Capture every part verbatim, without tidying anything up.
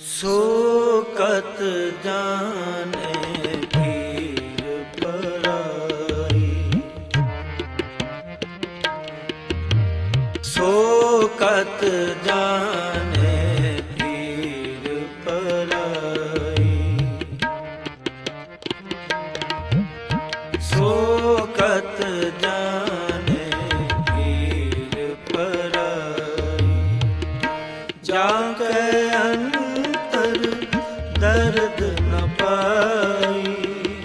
ਸੋ ਕਤ ਜਾਣੇ ਪੀਰ ਪਰਾਈ, ਸੋ ਕਤ ਜਾਣੇ ਪੀਰ ਪਰਾਈ, ਸੋ ਕਤ ਜਾਣੇ ਪੀਰ ਪਰਾਈ। ਜਾ ਕੈ ਦਰਦ ਨ ਪਾਈ,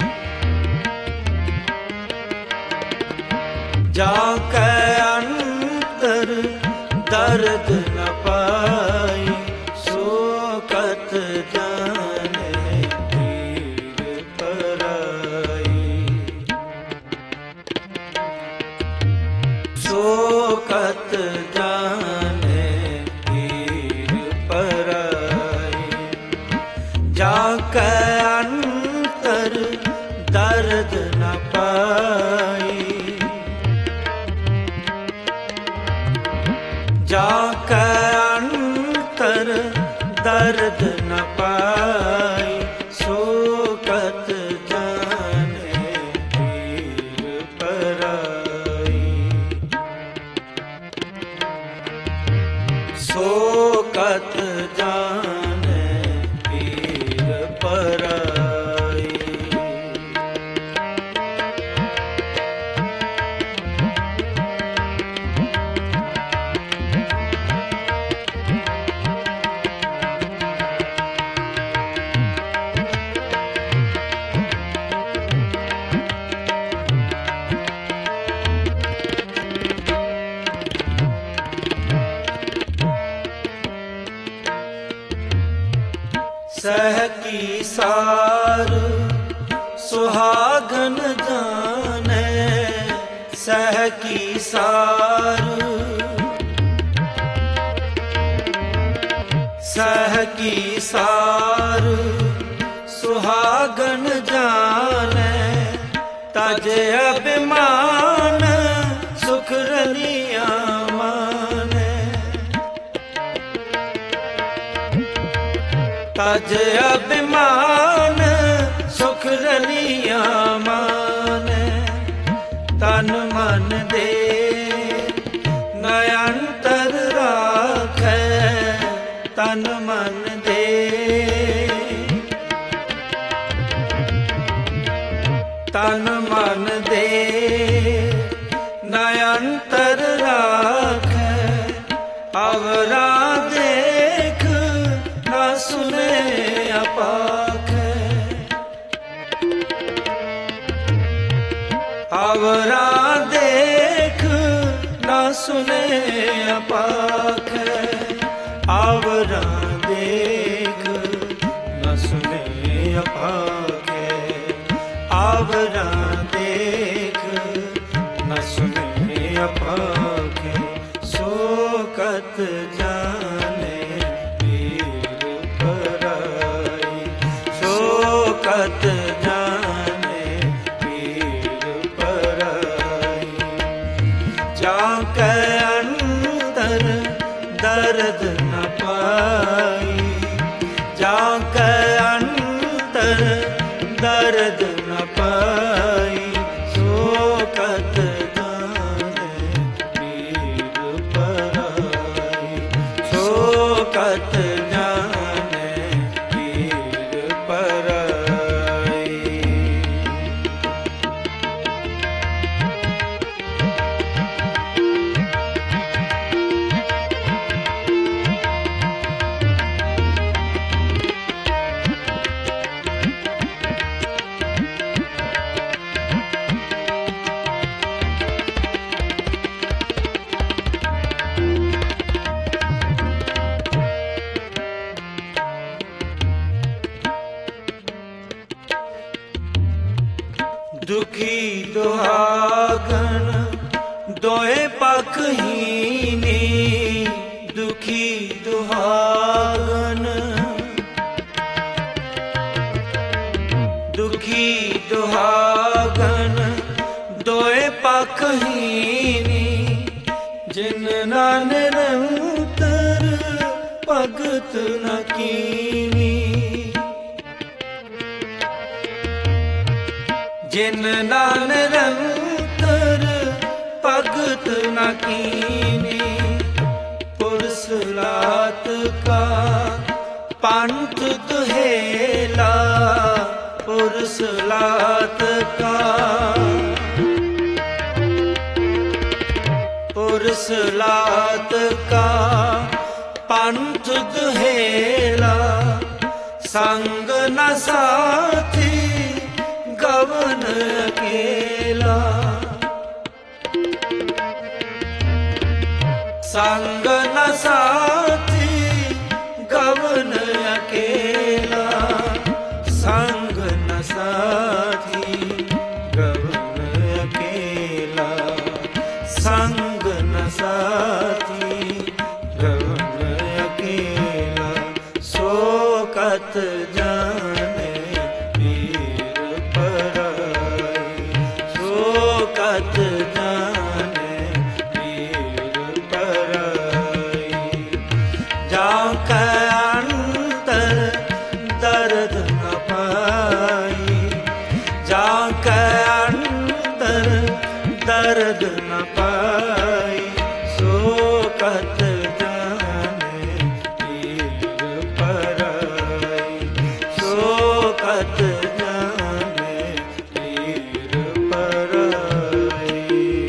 ਜਾ ਕੈ ਅੰਤਰ ਦਰਦ ਨ ਪਾਈ, ਸੋ ਕਤ ਜਾਣੇ ਪੀਰ ਪਰਾਈ, ਸੋ ਕਤ ਜਾਣੇ ਪੀਰ ਪਰਾਈ। ਜਾ ਕੈ ਅੰਤਰ ਦਰਦ ਨ ਪਾਈ, ਜਾ ਕੈ ਅੰਤਰ ਦਰਦ ਨ ਪਾਈ, ਸੋ ਕਤ ਜਾਣੇ ਪੀਰ ਪਰਾਈ, ਸੋ ਕਤ ਜਾਣੇ ਪੀਰ ਪਰਾਈ। ਸਹਿ ਕੀ ਸਾਰ ਸੁਹਾਗਨ ਜਾਣੈ, ਸਹਿ ਕੀ ਸਾਰ, ਸਹਿ ਕੀ ਸਾਰ ਸੁਹਾਗਨ ਜਾਣੈ, ਤਜ ਅਭਿਮਾਨ ਸੁਖ ਰਲੀਆਂ ਮਾਨੈ, ਤਜ ਅਭਿਮਾਨ ਸੁਖ ਰਲੀਆਂ ਮਾਨੈ, ਤਨ ਮਨ ਦੇ ਨ ਅੰਤਰ ਰਾਖੈ, ਤਨ ਮਨ ਦੇ ਤਨ ਮਨ ਦੇ ਨ ਅੰਤਰ ਰਾਖੈ, ਅਵਰਾ ਦੇਖ ਨ ਸੁਨੇ ਅਪਾਖੈ, ਅਵਰਾ ਦੇਖ ਨ ਸੁਨੇ ਅਪਾਖੈ, ਅਵਰਾ ਦੇਖ ਨ ਸੁਨੇ ਅਪਾਖੈ, ਅਵਰਾ ਦੇਖ ਨ ਸੁਨੇ ਅਪਾਖੈ, ਸੋ ਕਤ ਜਾਣੇ ਪੀਰ ਪਰਾਈ, ਸੋ ਕਤ ਜਾਣੇ ਪੀਰ ਪਰਾਈ। ਜਾ ਕੈ ਅੰਤਰ ਦਰਦ ਨ ਪਾਈ, ਜਾ ਕੈ ਅੰਤਰ ਦਰਦ ਨ ਪਾਈ, ਸੋ ਕਤ ਜਾਣੇ ਪੀਰ ਪਰਾਈ, ਸੋ ਕਤ ਜਾਣੇ ਪੀਰ ਪਰਾਈ। ਦੁਖੀ ਦੁਹਾਗਨ ਦੋਏ ਪਖ ਹੀਨੀ, ਦੁਖੀ ਦੁਹਾਗਨ, ਦੁਖੀ ਦੁਹਾਗਨ ਦੋਏ ਪਖ ਹੀਨੀ, ਜਿਨ ਨਾਨਕ ਨਿਰੰਤਰ भगत न कीनी। जिन नान निरंतर भगत न कीनी, पुरसलात का पंथ दुहेला, पुरसलात का पुरसलात का पंथ दुहेला। संग न साथी गवन अकेला, संग न साथी गवन अकेला, संग न साथी गवन अकेला, संग न साथी गवन अकेला। सो कत जाने पीर पराई, सो कत जाने पीर पराई। जाके अंतर दर्द न पाई, जाके अंतर दर्द न पाई। सो कत जाने पीर पराई, सो कत जाने पीर पराई।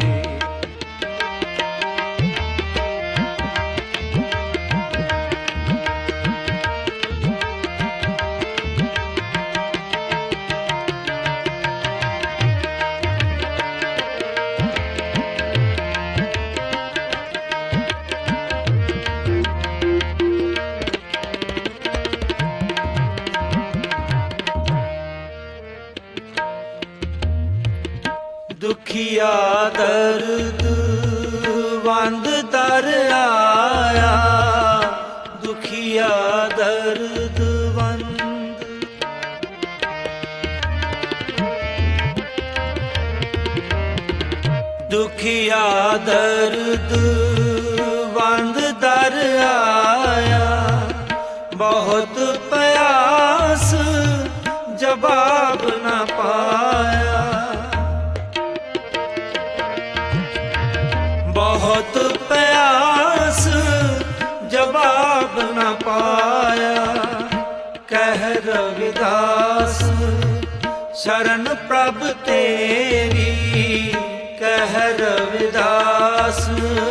दुखिया दर्द वंद दर आया, दुखिया दर्द वंद। दुखिया दर्द वंद दर आया, बहुत प्रयास जवाब न पाया, बहुत प्रयास जवाब न पाया। कह रविदास शरण प्रभ तेरी, कह रविदास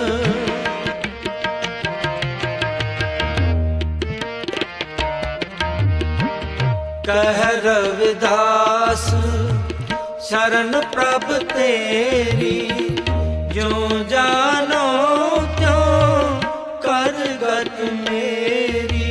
कह रविदास शरण प्रभ तेरी। ज्यों जानो त्यों कर गत मेरी,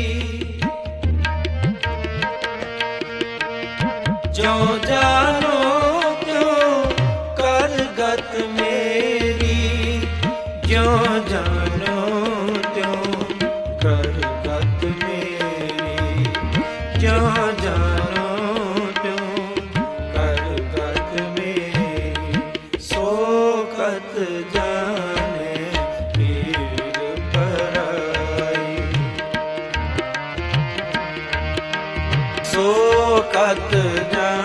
ज्यों जानो त्यों कर गत मेरी, ज्यों जानो त्यों कर गत मेरी, ज्यों जानो त्यों कर गत मेरी। सो कत जाने पीर पराई, सो कत जाने